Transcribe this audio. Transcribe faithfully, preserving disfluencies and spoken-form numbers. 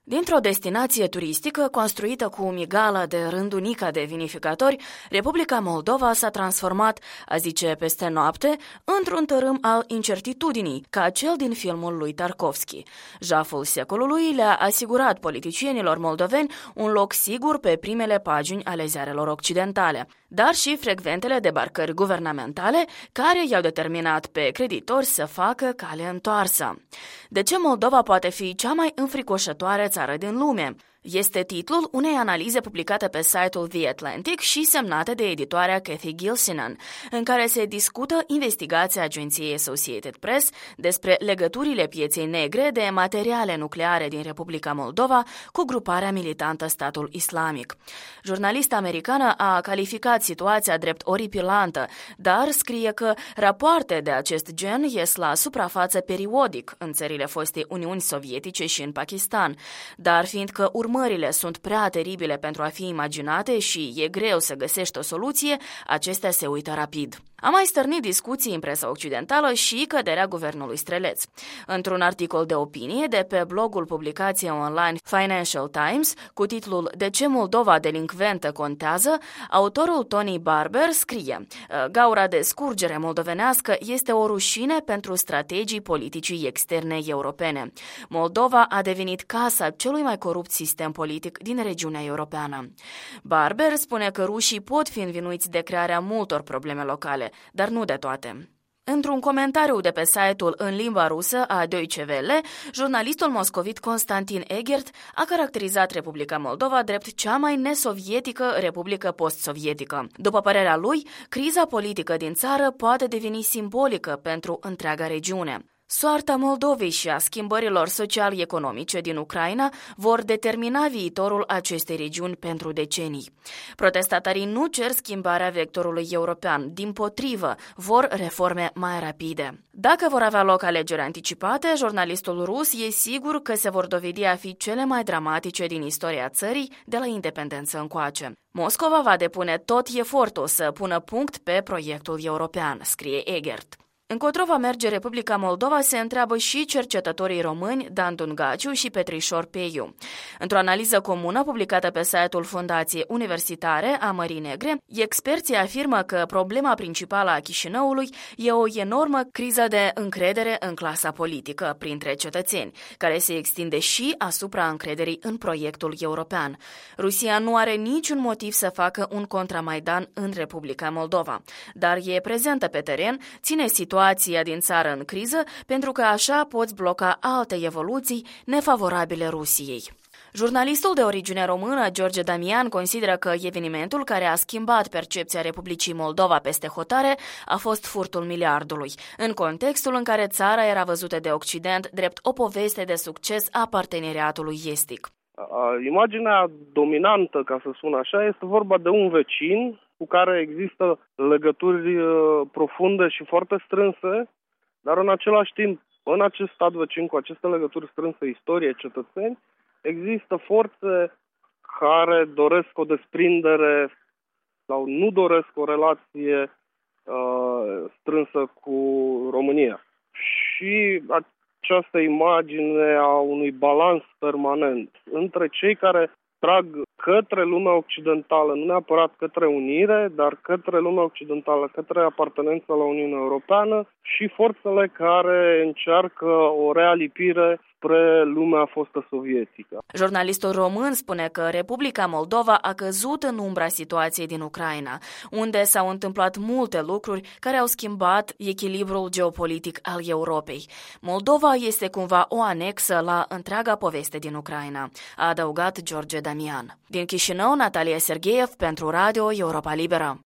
Dintr-o destinație turistică construită cu migală de rândunica de vinificatori, Republica Moldova s-a transformat, a zice peste noapte, într-un tărâm al incertitudinii, ca cel din filmul lui Tarkovski. Jaful secolului le-a asigurat politicienilor moldoveni un loc sigur pe primele pagini ale ziarelor occidentale, dar și frecventele debarcări guvernamentale care i-au determinat pe creditori să facă cale întoarsă. De ce Moldova poate fi cea mai înfricoșătoare țară din lume? Este titlul unei analize publicate pe site-ul The Atlantic și semnate de editoarea Cathy Gilsenan, în care se discută investigația agenției Associated Press despre legăturile pieței negre de materiale nucleare din Republica Moldova cu gruparea militantă Statul Islamic. Jurnalista americană a calificat situația drept oripilantă, dar scrie că rapoarte de acest gen ies la suprafață periodic în țările fostei Uniuni Sovietice și în Pakistan, dar fiindcă urmările sunt prea teribile pentru a fi imaginate și e greu să găsești o soluție, acestea se uită rapid. A mai stârnit discuții în presa occidentală și căderea guvernului streleț. Într-un articol de opinie de pe blogul publicației online Financial Times, cu titlul De ce Moldova delincventă contează, autorul Tony Barber scrie: gaura de scurgere moldovenească este o rușine pentru strategii politicii externe europene. Moldova a devenit casa celui mai corupt sistem politic din regiunea europeană. Barber spune că rușii pot fi învinuiți de crearea multor probleme locale, dar nu de toate. Într-un comentariu de pe site-ul în limba rusă a Deutsche Welle, jurnalistul moscovit Konstantin Egert a caracterizat Republica Moldova drept cea mai nesovietică republică post-sovietică. După părerea lui, criza politică din țară poate deveni simbolică pentru întreaga regiune. Soarta Moldovei și a schimbărilor social-economice din Ucraina vor determina viitorul acestei regiuni pentru decenii. Protestatarii nu cer schimbarea vectorului european, dimpotrivă, vor reforme mai rapide. Dacă vor avea loc alegeri anticipate, jurnalistul rus e sigur că se vor dovedi a fi cele mai dramatice din istoria țării de la independență încoace. Moscova va depune tot efortul să pună punct pe proiectul european, scrie Egert. Încotro va merge Republica Moldova, se întreabă și cercetătorii români Dan Dungaciu și Petrișor Peiu. Într-o analiză comună publicată pe site-ul Fundației Universitare a Mării Negre, experții afirmă că problema principală a Chișinăului e o enormă criză de încredere în clasa politică printre cetățeni, care se extinde și asupra încrederii în proiectul european. Rusia nu are niciun motiv să facă un contramaidan în Republica Moldova, dar e prezentă pe teren, ține situația situația din țară în criză, pentru că așa poți bloca alte evoluții nefavorabile Rusiei. Jurnalistul de origine română, George Damian, consideră că evenimentul care a schimbat percepția Republicii Moldova peste hotare a fost furtul miliardului, în contextul în care țara era văzută de Occident drept o poveste de succes a parteneriatului estic. Imaginea dominantă, ca să spun așa, este vorba de un vecin cu care există legături profunde și foarte strânse, dar în același timp, în acest stat vecin cu aceste legături strânse, istorie, cetățeni, există forțe care doresc o desprindere sau nu doresc o relație uh, strânsă cu România. Și această imagine a unui balans permanent între cei care trag către lumea occidentală, nu neapărat către unire, dar către lumea occidentală, către apartenența la Uniunea Europeană și forțele care încearcă o realipire spre lumea fostă sovietică. Jurnalistul român spune că Republica Moldova a căzut în umbra situației din Ucraina, unde s-au întâmplat multe lucruri care au schimbat echilibrul geopolitic al Europei. Moldova este cumva o anexă la întreaga poveste din Ucraina, a adăugat George Damian. Din Chișinău, Natalia Sergeev pentru Radio Europa Liberă.